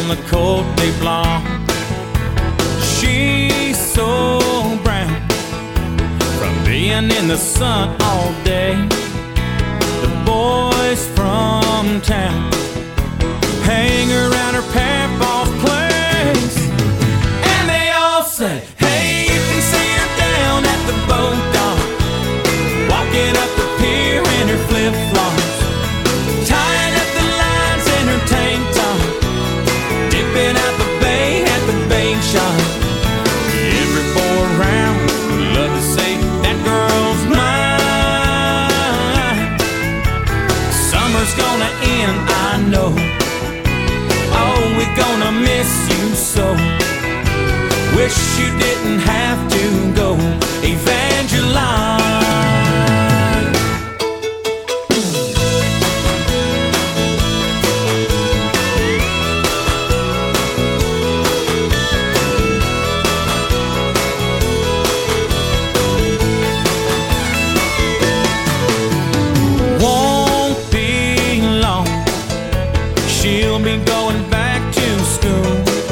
on the Côte de Blanc. She's so brown from being in the sun all day. The boys from town hang around her papa's place, and they all say, hey, you can see her down at the boat dock, walking up the pier in her flip-flops, tying up the lines in her tank top, dipping out the bait at the bait shop. Every boy around would love to say that girl's mine. Summer's gonna end, I know. Oh, we're gonna miss you so. Wish you didn't have to go, Evangeline. Won't be long, she'll be going back to school,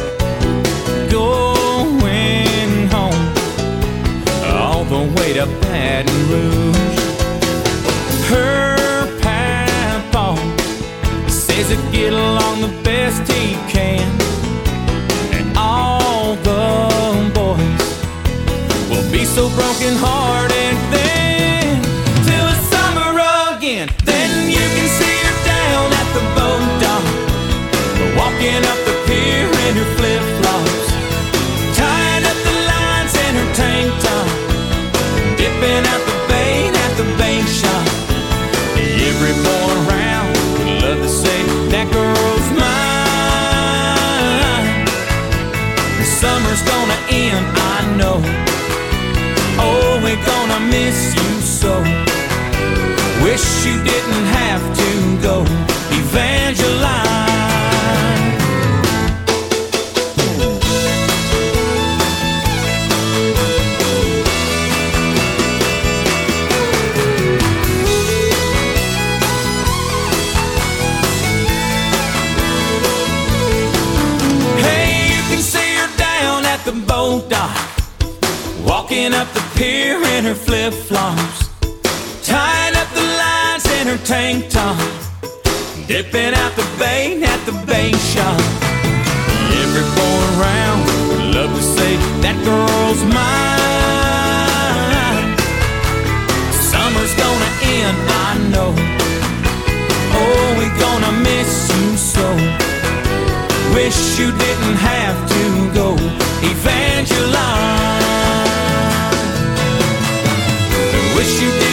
going home all the way to Baton Rouge. Her papa says he'll get along the best he can, and all the boys will be so broken-hearted then, till it's summer again. Then you can see her down at the boat dock, walking up the pier in her flip-flops, tying up the lines in her tank top, dipping out the bait at the bait shop. Every boy around would love to say that girl's mine. The summer's gonna end, I know. Oh, we're gonna miss you so. Wish you didn't have to go, Evangeline. The boat dock, walking up the pier in her flip-flops, tying up the lines in her tank top, dipping out the bait at the bait shop. Every boy around would love to say that girl's mine. Summer's gonna end, I know. Oh, we're gonna miss you so. Wish you didn't have to go, Evangeline. Wish you didn't